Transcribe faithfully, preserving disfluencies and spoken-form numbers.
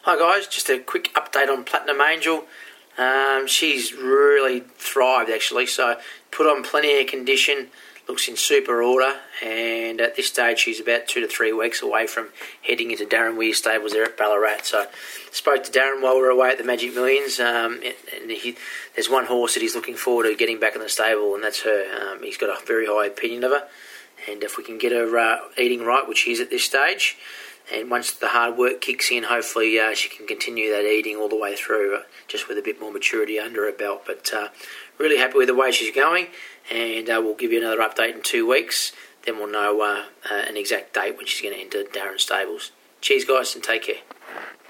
Hi guys, just a quick update on Platinum Angel. Um, she's really thrived actually, so put on plenty of condition, looks in super order, and at this stage she's about two to three weeks away from heading into Darren Weir stables there at Ballarat. So spoke to Darren while we were away at the Magic Millions, um, and he, there's one horse that he's looking forward to getting back in the stable, and that's her. Um, he's got a very high opinion of her, and if we can get her uh, eating right, which she is at this stage, and once the hard work kicks in, hopefully uh, she can continue that eating all the way through, uh, just with a bit more maturity under her belt. But uh, really happy with the way she's going, and uh, we'll give you another update in two weeks. Then we'll know uh, uh, an exact date when she's going to enter Darren stables. Cheers, guys, and take care.